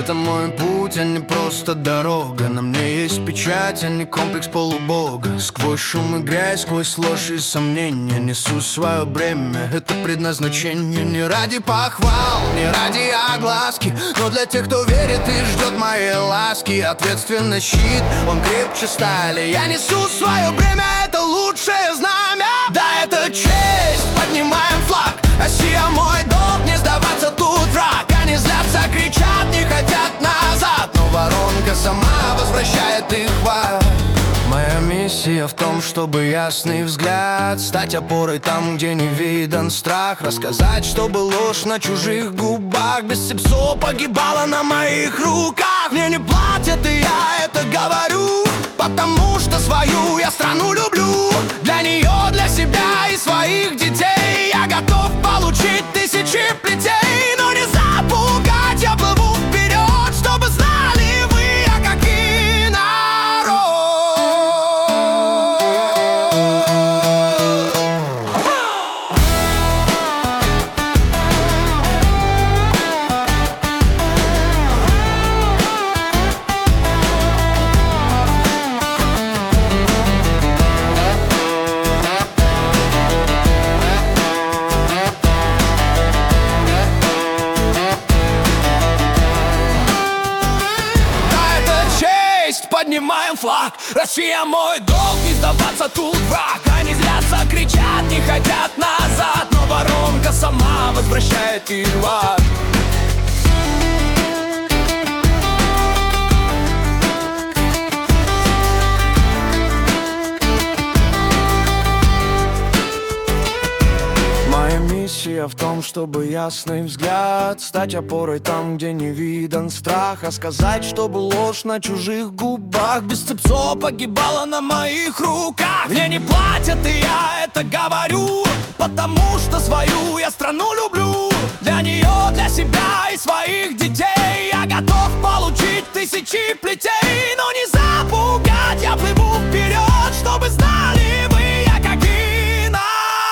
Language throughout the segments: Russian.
Это мой путь, а не просто дорога. На мне есть печать, а не комплекс полубога. Сквозь шум и грязь, сквозь ложь и сомнения несу свое бремя, это предназначение. Не ради похвал, не ради огласки, но для тех, кто верит и ждет моей ласки. Ответственный щит, он крепче стали. Я несу свое бремя, это лучшее знамя. Да, это честь, поднимаем флаг. Россия мой долг, не сдаваться тут враг. Они злятся, кричат, не хотят назад, но воронка сама возвращает их в ад. Моя миссия в том, чтобы ясный взгляд стать опорой там, где не виден страх. Рассказать, чтобы ложь на чужих губах без сепсо погибала на моих руках. Мне не платят, и я это говорю, потому что свою я страну люблю. Для нее, для себя и своих детей я готов получить тысячи плетей. Но не запугать, я плыву вперед, чтобы знали вы, я какой народ. Поднимаем флаг, Россия мой долг, не сдаваться тут враг. Они злятся, кричат, не хотят назад, но воронка сама возвращает их в ад. Моя миссия в том, чтобы ясный взгляд стать опорой там, где не виден страх. А сказать, чтобы ложь на чужих губах без цепцо погибала на моих руках. Мне не платят, и я это говорю, потому что свою я страну люблю. Для нее, для себя и своих детей я готов получить тысячи плетей. Но не запугать, я плыву вперед, чтобы знали вы, я какой народ.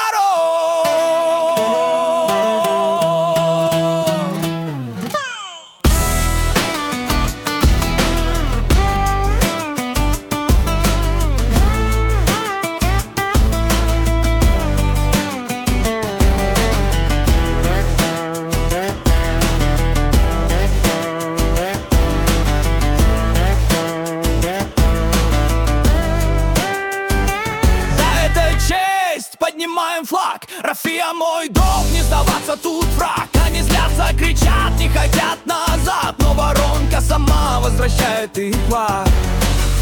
Поднимаем флаг, Россия мой долг, не сдаваться тут враг. Они злятся, кричат, не хотят назад, но воронка сама возвращает их в ад.